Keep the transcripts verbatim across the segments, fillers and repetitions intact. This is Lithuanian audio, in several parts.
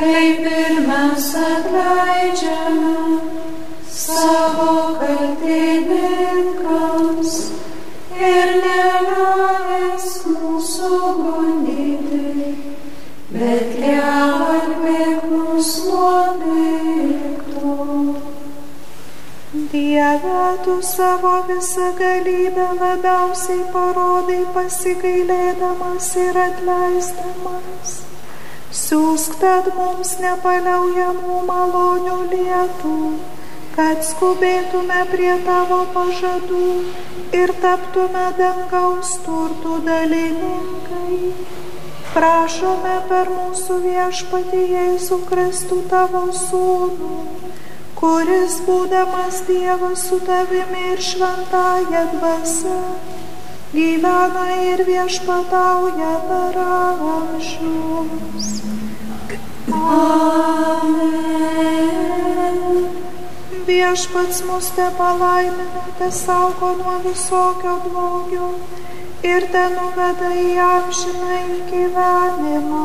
kaip ir mes atleidžiame savo kaltininkams ir neleisk mūsų gundyti, bet gelbėk mus nuo pikto. Dieve, tu savo visą galybę labiausiai parodai pasigailėdamas ir atleisdamas. Siųsk tad mums nepaliaujamų malonių lietų, kad skubėtume prie tavo pažadų ir taptume dangaus turtų dalininkai. Prašome per mūsų viešpatį Jėzų Kristų tavo sūnų, kuris būdamas Dievas su tavimi ir šventąja dvasia, gyvena ir viešpatauja per amžius. Amen. Viešpats mus te palaimina, te saugo nuo visokio blogio ir te nuveda į amžinąjį gyvenimą.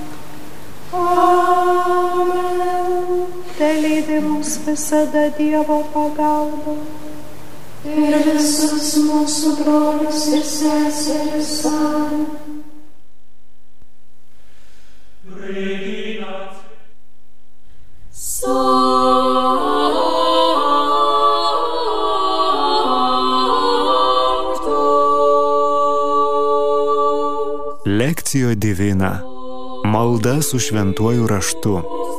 Amen. Te lydi mus visada Dievo pagalba. Ir visus mūsų brolius ir seseris. Amen. Lekcija divina. Malda su šventuoju raštu.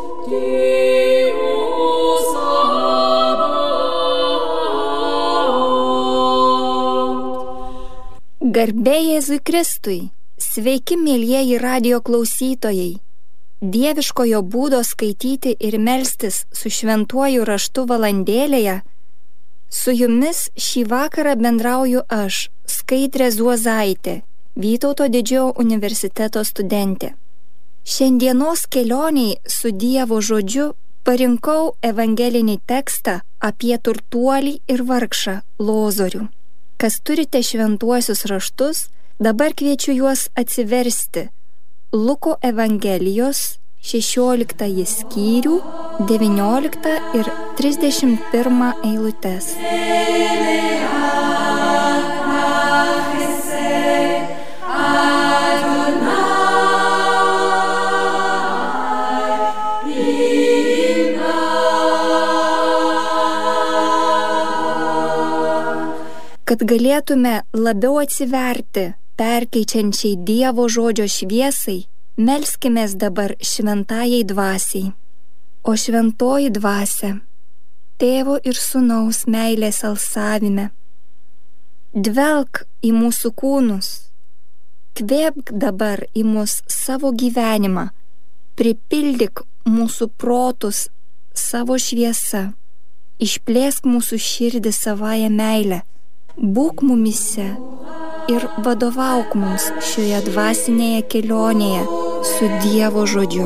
Garbė Jėzui Kristui. Sveiki, mielieji radijo klausytojai. Dieviškojo būdo skaityti ir melstis su šventuoju raštu valandėlėje. Su jumis šį vakarą bendrauju aš, Skaidrė Zuozaitė, Vytauto didžiojo universiteto studentė. Šiandienos kelioniai su Dievo žodžiu parinkau evangelinį tekstą apie turtuolį ir vargšą Lozorių. Kas turite šventuosius raštus, dabar kviečiu juos atsiversti. Luko Evangelijos šešioliktąjį skyrių, devynioliktą ir trisdešimt pirmą eilutes. Kad galėtume labiau atsiverti perkeičiančiai Dievo žodžio šviesai, melskimės dabar šventajai dvasiai. O šventoji dvasia, Tėvo ir Sūnaus meilės alsavime, dvelk į mūsų kūnus, kvėpk dabar į mus savo gyvenimą, pripildyk mūsų protus savo šviesa, išplėsk mūsų širdį savąją meilę, būk mumise ir vadovauk mums šioje dvasinėje kelionėje su Dievo žodžiu.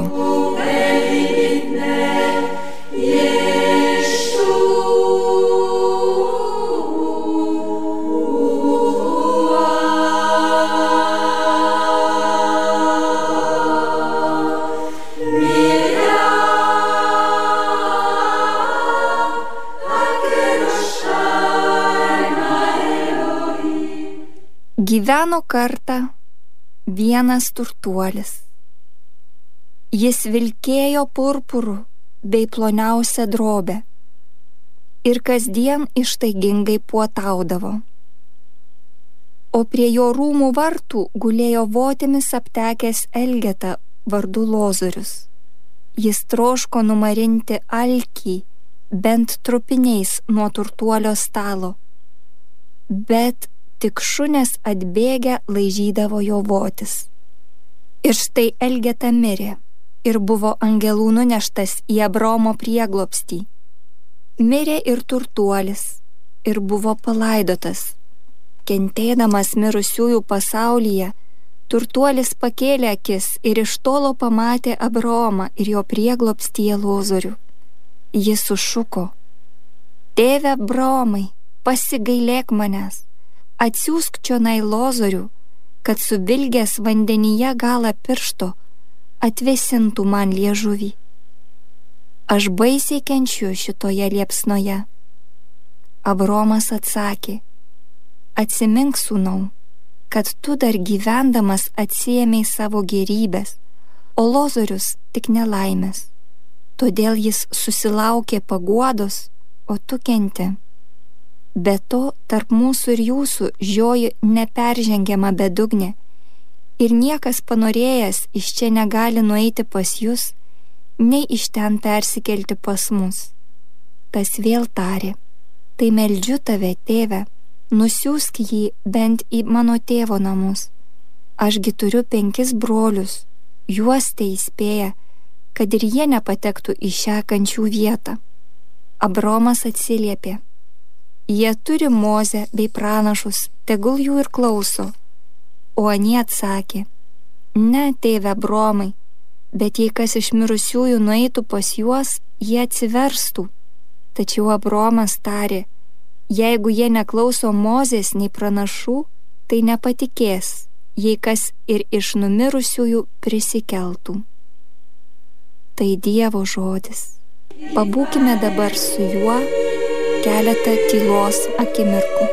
Gyveno kartą vienas turtuolis. Jis vilkėjo purpuru bei ploniausią drobę ir kasdien ištaigingai puotaudavo. O prie jo rūmų vartų gulėjo votimis aptekęs elgeta vardu Lozorius. Jis troško numarinti alkį bent trupiniais nuo turtuolio stalo, bet tik šunės atbėgę laižydavo jo votis. Ir štai elgeta mirė ir buvo angelų nuneštas į Abraomo prieglobstį. Mirė ir turtuolis ir buvo palaidotas. Kentėdamas mirusiųjų pasaulyje, turtuolis pakėlė akis ir iš tolo pamatė Abraomą ir jo prieglobstyje Lozorių. Jis sušuko: Tėve Abraomai, pasigailėk manęs. Atsiųsk čionai Lozorių, kad suvilgęs vandenyje galą piršto atvėsintų man liežuvį. Aš baisiai kenčiu šitoje liepsnoje. Abromas atsakė, atsimink, sūnau, kad tu dar gyvendamas atsiėmei savo gerybės, o Lozorius tik nelaimės. Todėl jis susilaukė paguodos, o tu kenti. Be to, tarp mūsų ir jūsų žioji neperžengiama bedugnė, ir niekas panorėjęs iš čia negali nueiti pas jūs, nei iš ten persikelti pas mus. Tas vėl tarė, tai meldžiu tave, tėve, nusiųsk jį bent į mano tėvo namus. Ašgi turiu penkis brolius, juos tai įspėja, kad ir jie nepatektų į šią kančių vietą. Abromas atsiliepė, jie turi Mozę bei pranašus, tegul jų ir klauso. O anie atsakė, ne, tėve Abromai, bet jei kas iš mirusiųjų nueitų pas juos, jie atsiverstų. Tačiau Abromas tarė, jeigu jie neklauso Mozės nei pranašų, tai nepatikės, jei kas ir iš numirusiųjų prisikeltų. Tai Dievo žodis. Pabūkime dabar su juo keletą tylos akimirkų.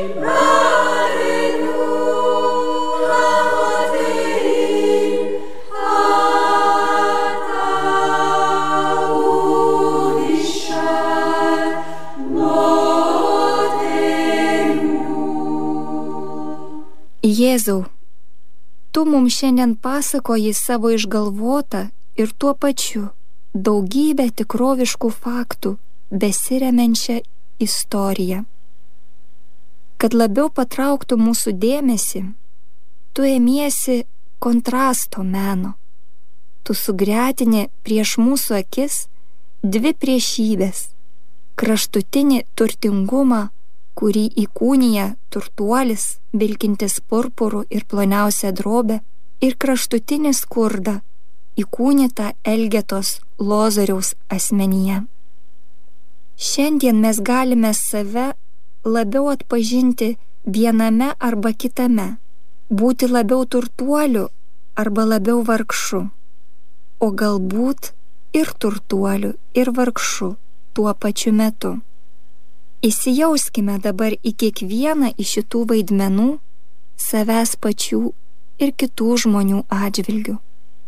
Jėzau, tu mums šiandien pasakoji savo išgalvotą ir tuo pačiu daugybę tikroviškų faktų besiremiančią istoriją. Kad labiau patrauktų mūsų dėmesį, tu ėmiesi kontrasto meno. Tu sugretini prieš mūsų akis dvi priešybės – kraštutinį turtingumą, kurį įkūnija turtuolis, vilkintis purpurų ir ploniausią drobę, ir kraštutinį skurdą, įkūnytą Elgetos Lozoriaus asmenyje. Šiandien mes galime save labiau atpažinti viename arba kitame, būti labiau turtuoliu arba labiau vargšu, o galbūt ir turtuoliu, ir vargšu tuo pačiu metu. Įsijauskime dabar į kiekvieną iš šitų vaidmenų savęs pačių ir kitų žmonių atžvilgių.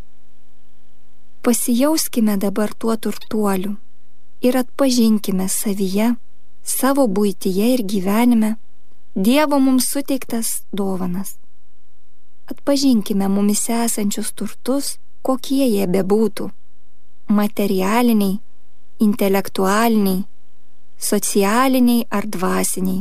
Pasijauskime dabar tuo turtuoliu ir atpažinkime savyje, savo buityje ir gyvenime Dievo mums suteiktas dovanas. Atpažinkime mumise esančius turtus, kokie jie bebūtų – materialiniai, intelektualiniai, socialiniai ar dvasiniai.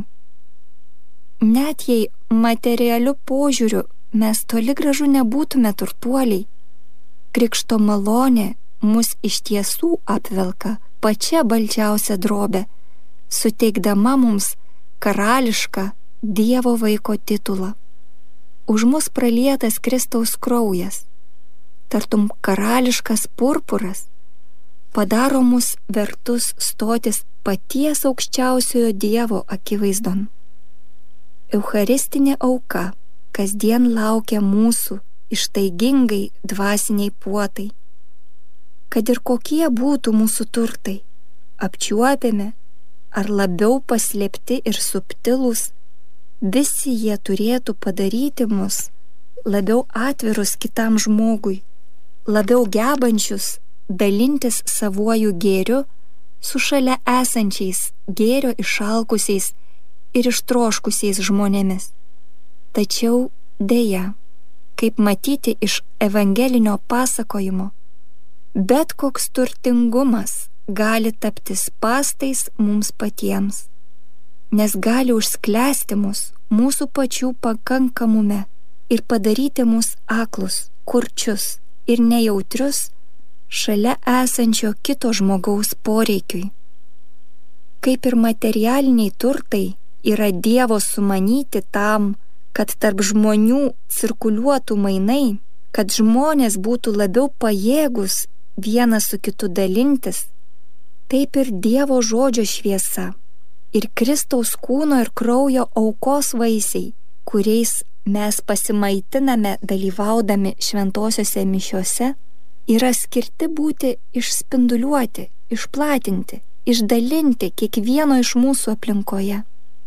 Net jei materialiu požiūriu mes toli gražu nebūtume turtuoliai, Krikšto malonė mus iš tiesų apvelka pačia balčiausia drobė, suteikdama mums karališką Dievo vaiko titulą. Už mus pralietas Kristaus kraujas, tartum karališkas purpuras, padaro mus vertus stotis paties aukščiausiojo Dievo akivaizdon. Eucharistinė auka kasdien laukia mūsų ištaigingai dvasiniai puotai. Kad ir kokie būtų mūsų turtai, apčiuopiami ar labiau paslėpti ir subtilūs, visi jie turėtų padaryti mus labiau atvirus kitam žmogui, labiau gebančius dalintis savuoju gėriu su šalia esančiais gėrio išalkusiais ir ištroškusiais žmonėmis. Tačiau deja, kaip matyti iš evangelinio pasakojimo, bet koks turtingumas gali tapti spąstais mums patiems, nes gali užsklęsti mus mūsų pačių pakankamume ir padaryti mus aklus, kurčius ir nejautrius šalia esančio kito žmogaus poreikiui. Kaip ir materialiniai turtai yra Dievo sumanyti tam, kad tarp žmonių cirkuliuotų mainai, kad žmonės būtų labiau pajėgus vienas su kitu dalintis, taip ir Dievo žodžio šviesa ir Kristaus kūno ir kraujo aukos vaisiai, kuriais mes pasimaitiname dalyvaudami šventosiose mišiose, yra skirti būti išspinduliuoti, išplatinti, išdalinti kiekvieno iš mūsų aplinkoje.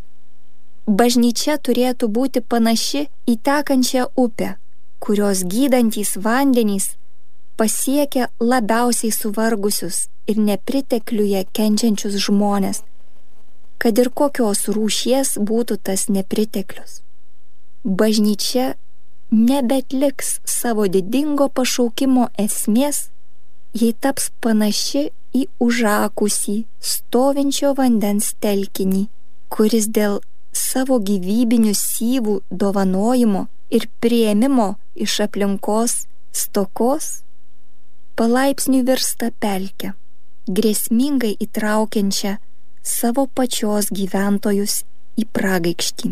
Bažnyčia turėtų būti panaši į tekančią upę, kurios gydantys vandenys pasiekia labiausiai suvargusius ir nepritekliuje kenčiančius žmonės, kad ir kokios rūšies būtų tas nepriteklius. Bažnyčia nebetliks savo didingo pašaukimo esmės, jei taps panaši į užakusį stovinčio vandens telkinį, kuris dėl savo gyvybinių syvų dovanojimo ir priėmimo iš aplinkos stokos palaipsniui virsta pelke, grėsmingai įtraukiančią savo pačios gyventojus į pragaikštį.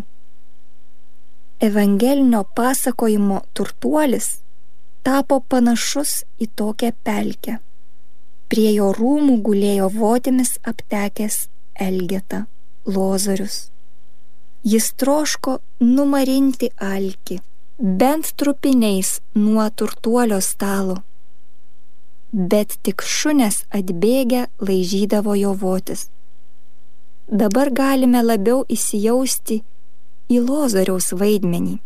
Evangelinio pasakojimo turtuolis tapo panašus į tokią pelkę. Prie jo rūmų gulėjo votimis aptekęs Elgeta, Lozorius. Jis troško numarinti alkį, bent trupiniais nuo turtuolio stalo, bet tik šunės atbėgę laižydavo jo votis. Dabar galime labiau įsijausti į Lozoriaus vaidmenį.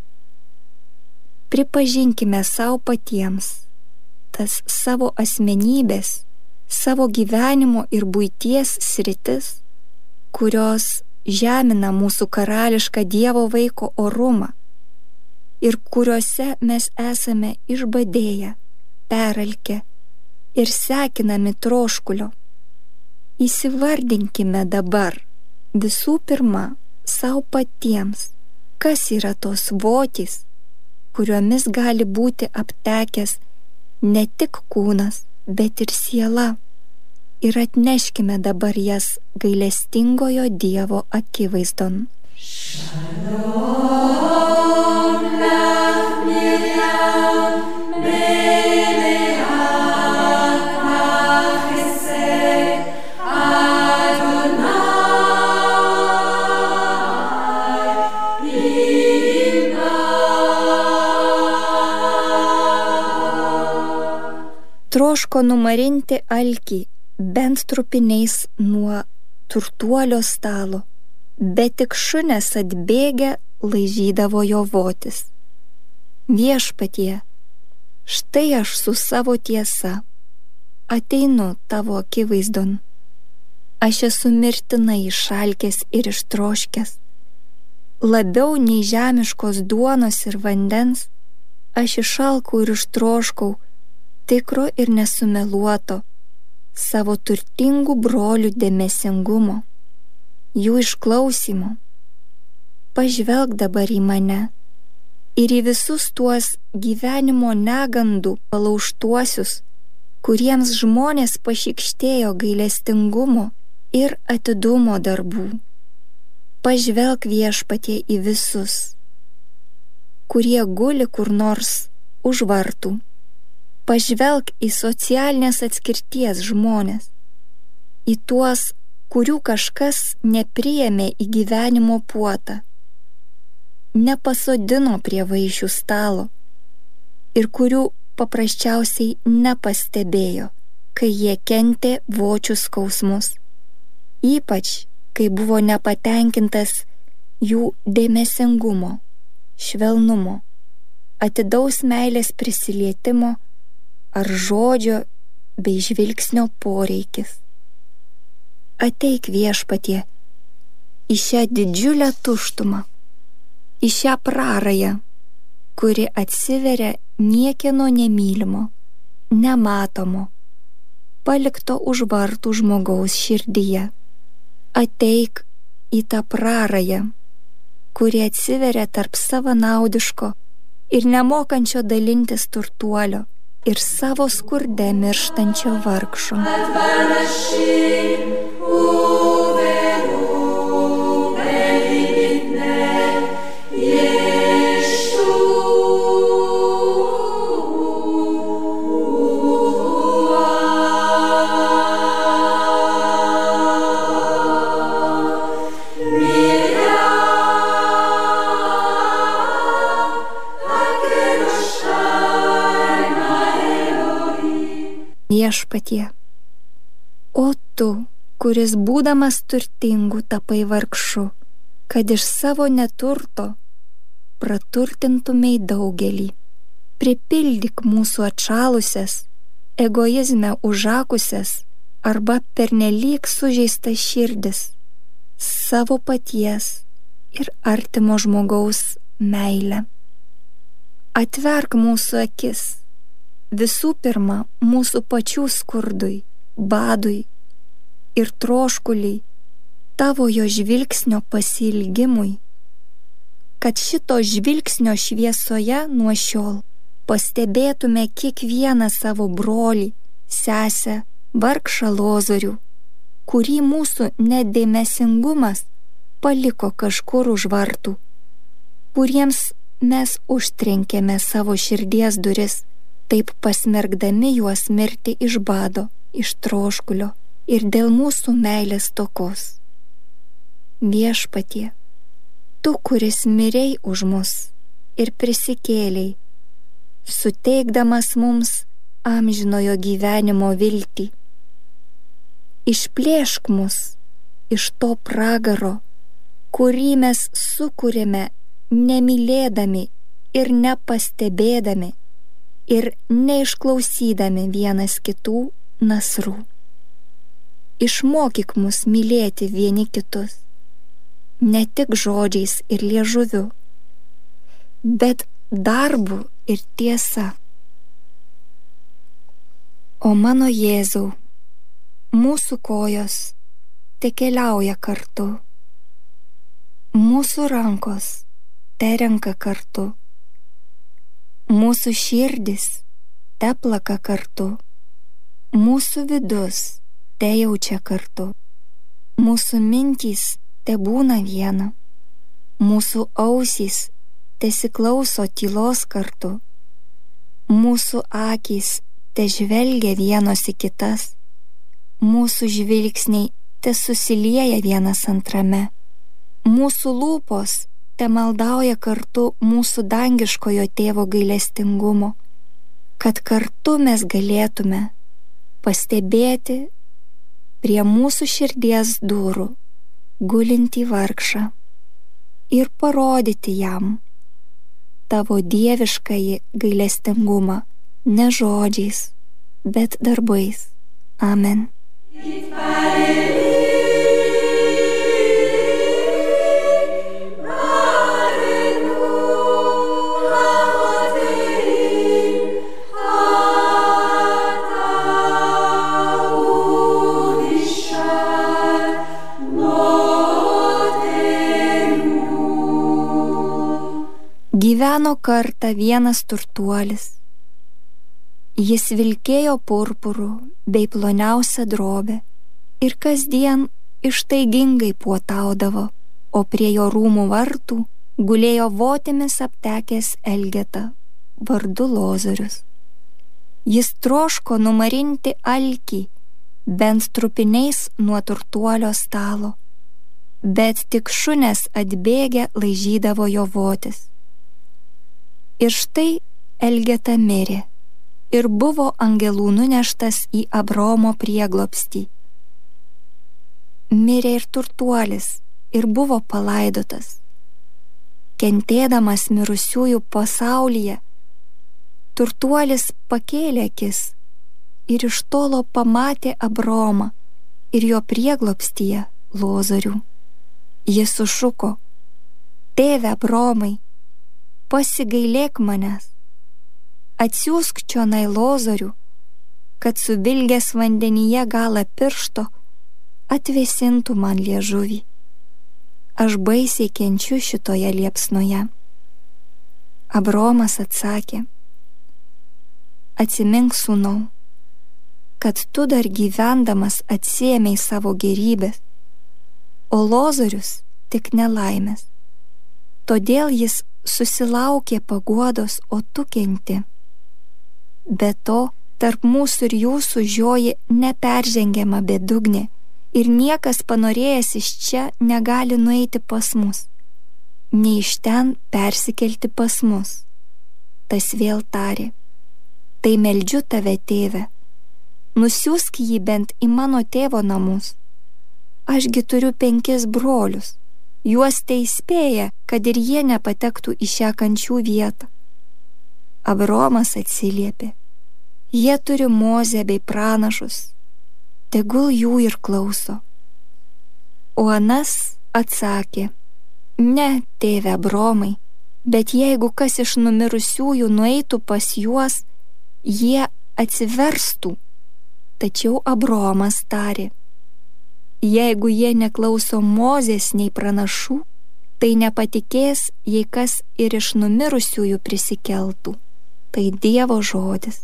Pripažinkime savo patiems tas savo asmenybės, savo gyvenimo ir buities sritis, kurios žemina mūsų karališką Dievo vaiko orumą ir kuriuose mes esame išbadėję, peralkę ir sekinami troškulio. Įsivardinkime dabar visų pirma savo patiems, kas yra tos votys, kuriomis gali būti aptekęs ne tik kūnas, bet ir siela, ir atneškime dabar jas gailestingojo Dievo akivaizdon. Shalom lach Miriam, Meleat HaChesed, Adonai Imna. Troško numarinti alkį bent trupiniais nuo turtuolio stalo, bet tik šunės atbėgę laižydavo jo votis. Viešpatie, štai aš su savo tiesa ateinu tavo akivaizdon. Aš esu mirtinai išalkęs ir ištroškęs. Labiau nei žemiškos duonos ir vandens, aš išalkau ir ištroškau tikro ir nesumeluoto savo turtingų brolių dėmesingumo, jų išklausymo. Pažvelk dabar į mane ir į visus tuos gyvenimo negandų palaužtuosius, kuriems žmonės pašykštėjo gailestingumo ir atidumo darbų. Pažvelk, Viešpatie, į visus, kurie guli kur nors už vartų. Pažvelk į socialinės atskirties žmonės, į tuos, kurių kažkas nepriėmė į gyvenimo puotą, nepasodino prie vaišių stalo ir kurių paprasčiausiai nepastebėjo, kai jie kentė vočių skausmus, ypač kai buvo nepatenkintas jų dėmesingumo, švelnumo, atidaus meilės prisilietimo ar žodžio bei žvilgsnio poreikis. Ateik, Viešpatie, į šią didžiulę tuštumą, į šią prarają, kuri atsiveria niekieno nemylimo, nematomo, palikto už vartų žmogaus širdyje. Ateik į tą prarają, kuri atsiveria tarp savanaudiško ir nemokančio dalintis turtuolio ir savo skurde mirštančio vargšo. Viešpatie, o tu, kuris būdamas turtingu tapai vargšu, kad iš savo neturto praturtintumei daugelį. Pripildyk mūsų atšalusias, egoizme užakusias arba pernelyg sužeistas širdis savo paties ir artimo žmogaus meilę. Atverk mūsų akis, visų pirma, mūsų pačių skurdui, badui ir troškuliai, tavojo žvilgsnio pasiilgimui, kad šito žvilgsnio šviesoje nuo šiol pastebėtume kiekvieną savo brolį, sesę, vargšą Lozorių, kurį mūsų nedėmesingumas paliko kažkur už vartų, kuriems mes užtrenkėme savo širdies duris, taip pasmergdami juos mirti iš bado, iš troškulio ir dėl mūsų meilės stokos. Viešpatie, tu, kuris mirei už mus ir prisikėlei, suteikdamas mums amžinojo gyvenimo viltį, išplėšk mus iš to pragaro, kurį mes sukūrėme nemylėdami ir nepastebėdami ir neišklausydami vienas kitų nasrų. Išmokyk mus mylėti vieni kitus, ne tik žodžiais ir liežuviu, bet darbu ir tiesa. O mano Jėzau, mūsų kojos tekeliauja kartu, mūsų rankos terenka kartu, mūsų širdis teplaka kartu, mūsų vidus tejaučia kartu, mūsų mintys tebūna viena, mūsų ausys tesiklauso tylos kartu, mūsų akys težvelgia vienos į kitas, mūsų žvilgsniai tesusilieja vienas antrame, mūsų lūpos temaldauja kartu mūsų dangiškojo tėvo gailestingumo, kad kartu mes galėtume pastebėti prie mūsų širdies durų gulintį vargšą ir parodyti jam tavo dieviškąjį gailestingumą ne žodžiais, bet darbais. Amen. Gyveno kartą vienas turtuolis. Jis vilkėjo purpurų bei ploniausią drobę ir kasdien ištaigingai puotaudavo, o prie jo rūmų vartų gulėjo votimis aptekęs elgeta vardu Lozorius. Jis troško numarinti alkį bent trupiniais nuo turtuolio stalo, bet tik šunės atbėgę laižydavo jo votis. Ir štai elgeta mirė ir buvo angelų nuneštas į Abraomo prieglobstį. Mirė ir turtuolis ir buvo palaidotas. Kentėdamas mirusiųjų pasaulyje, turtuolis pakėlė akis ir iš tolo pamatė Abraomą ir jo prieglobstyje Lozorių. Jis sušuko: Tėve Abraomai, pasigailėk manęs, atsiųsk čionai Lozorių, kad suvilgęs vandenyje galą piršto atvėsintų man liežuvį. Aš baisiai kenčiu šitoje liepsnoje. Abraomas atsakė: Atsimink, sūnau, kad tu dar gyvendamas atsiėmei savo gerybės, o Lozorius tik nelaimės. Todėl jis susilaukė paguodos, o tu kenti. Be to, tarp mūsų ir jūsų žioji neperžengiama bedugnė ir niekas panorėjęs iš čia negali nueiti pas mus, nei iš ten persikelti pas mus. Tas vėl tarė: Tai meldžiu tave, tėve, nusiųsk jį bent į mano tėvo namus. Ašgi turiu penkis brolius, juos teįspėja, kad ir jie nepatektų į šią kančių vietą. Abraomas atsiliepė, jie turi Mozę bei pranašus, tegul jų ir klauso. O anas atsakė, ne, tėve Abraomai, bet jeigu kas iš numirusiųjų nueitų pas juos, jie atsiverstų. Tačiau Abraomas tarė, jeigu jie neklauso Mozės nei pranašų, tai nepatikės, jei kas ir iš numirusiųjų prisikeltų. Tai Dievo žodis.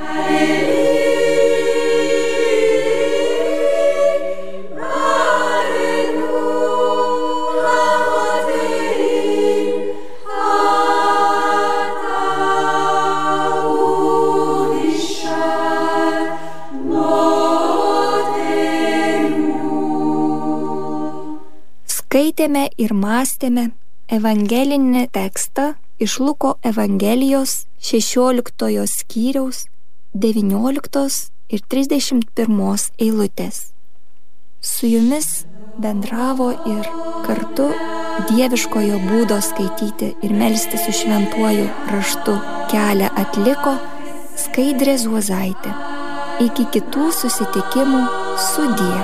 Skaitėme ir mąstėme evangelinį tekstą iš Luko Evangelijos šešioliktojo skyriaus devynioliktos ir trisdešimt pirmos eilutės. Su jumis bendravo ir kartu dieviškojo būdo skaityti ir melstis su šventuoju raštu kelią atliko Skaidrė Zuozaitė. Iki kitų susitikimų, sudie.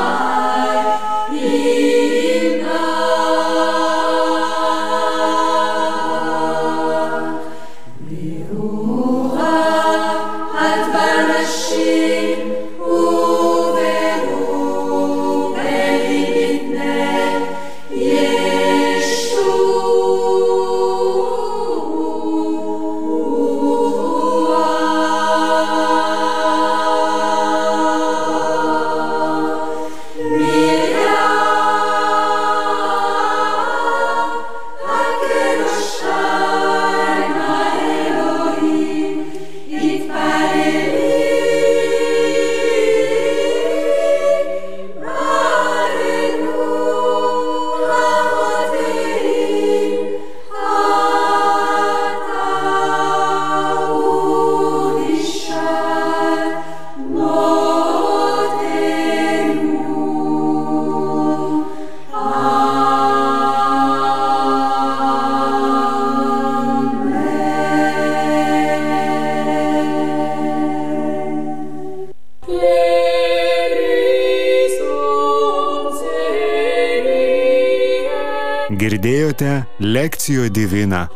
Girdėjote Lekcijo Divina.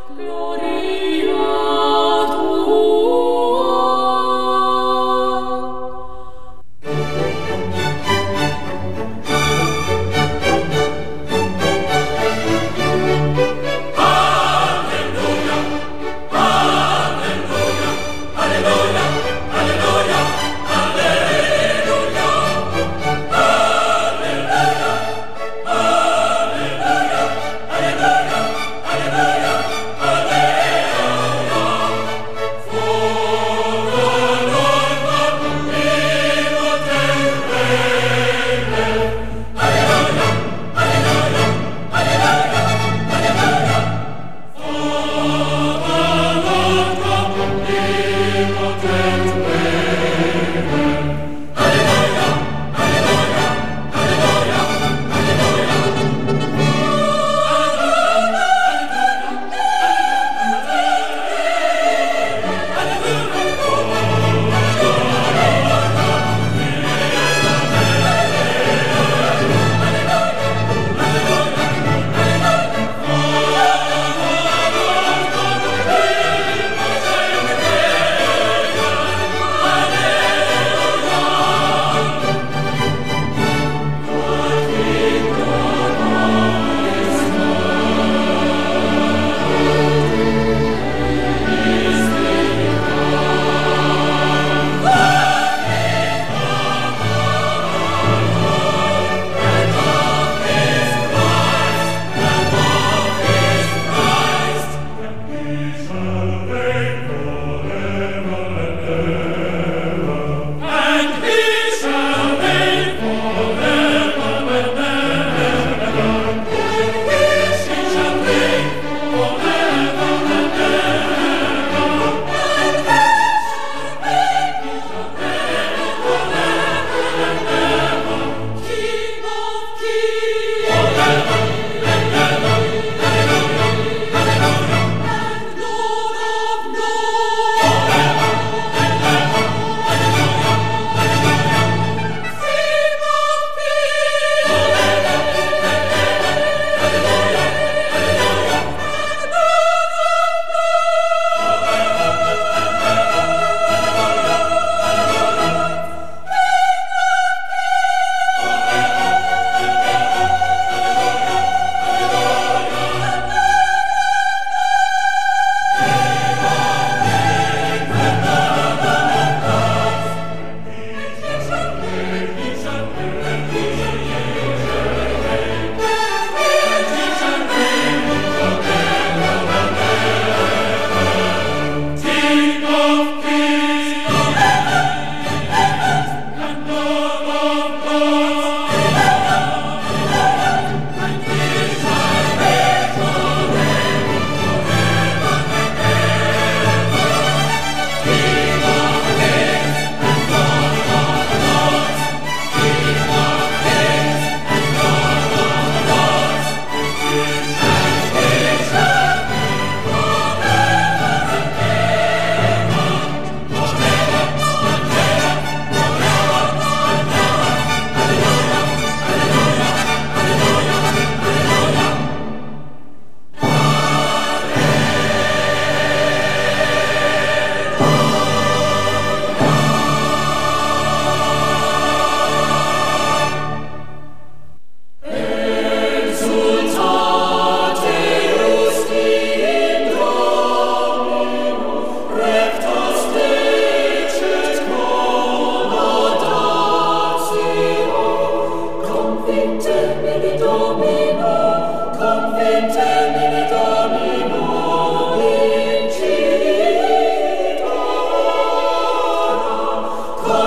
Alleluia, alleluia, alleluia.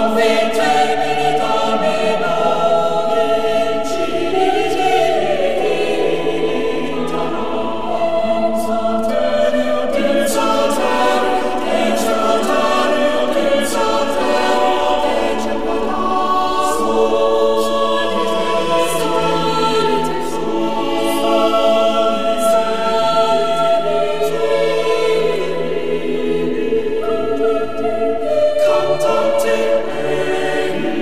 Cantate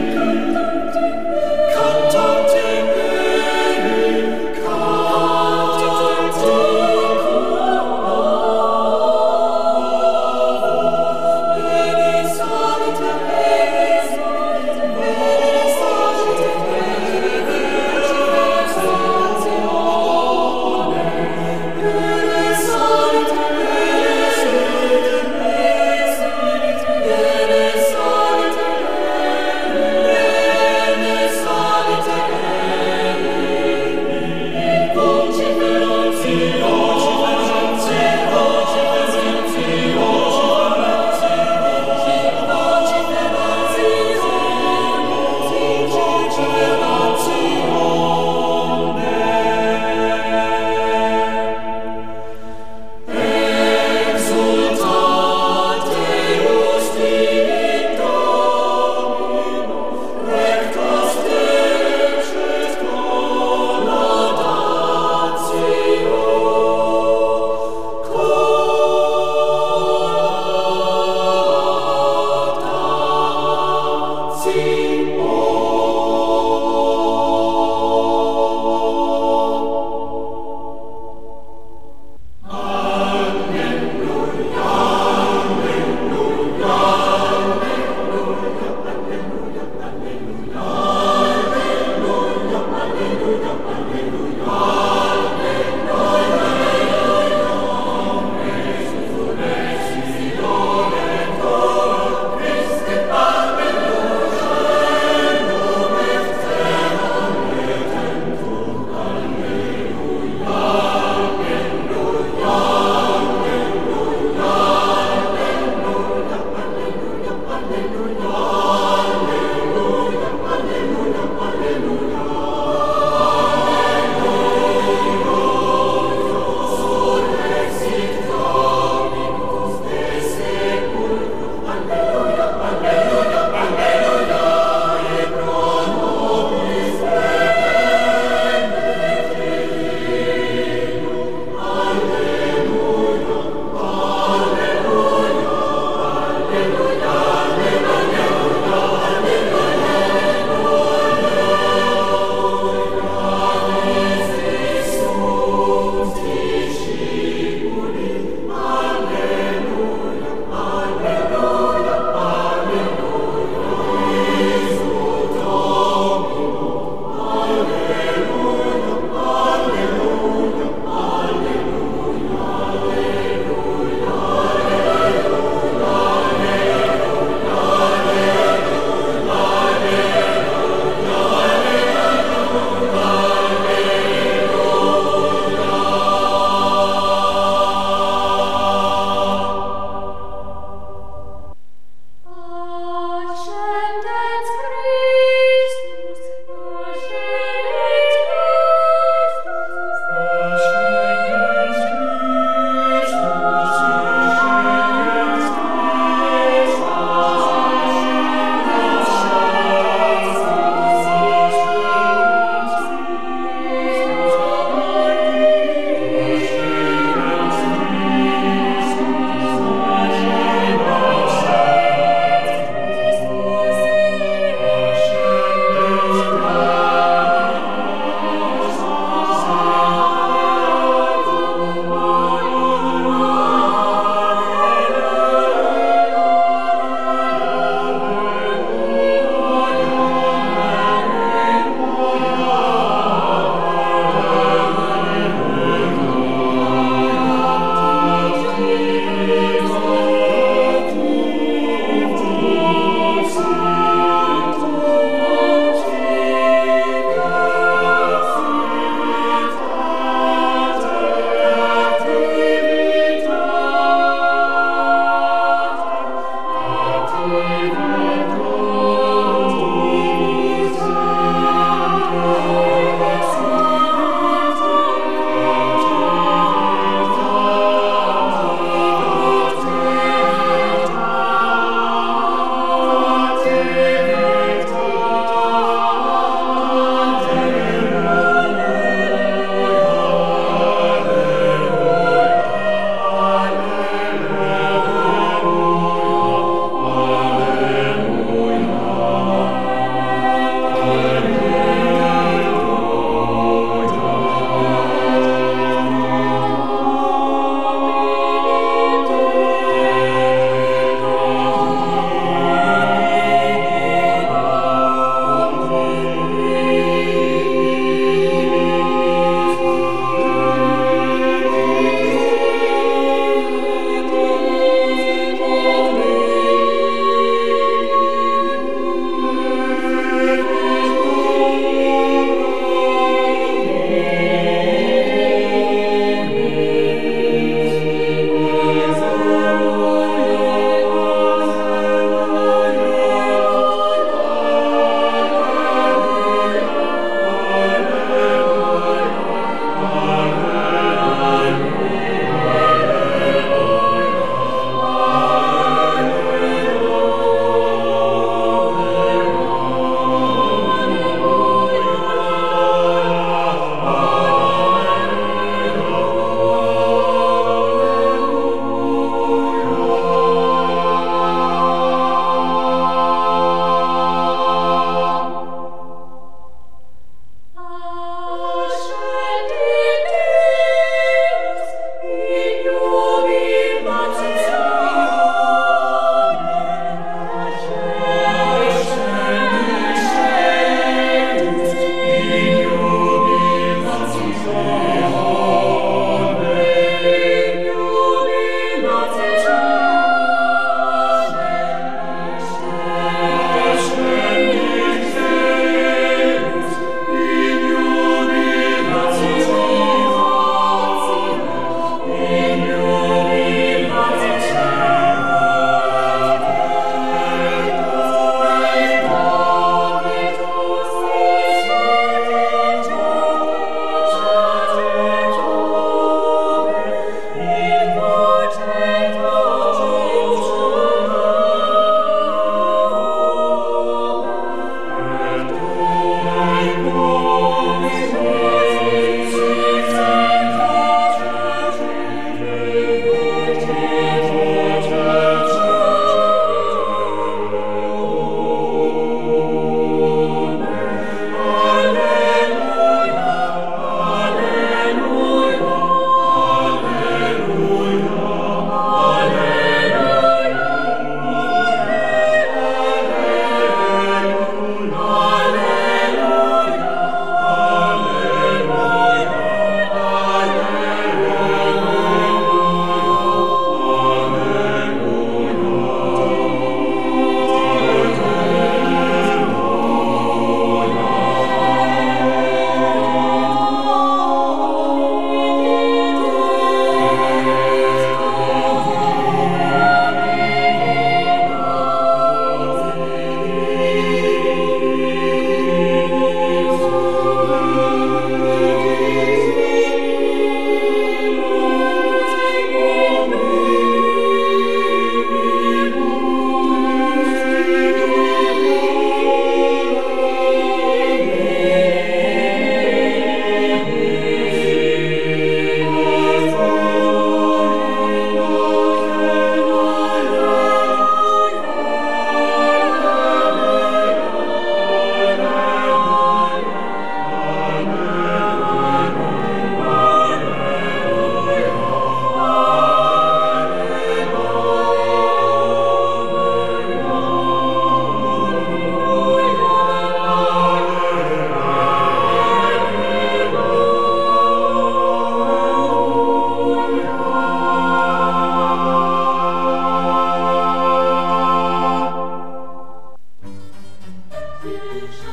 Shine.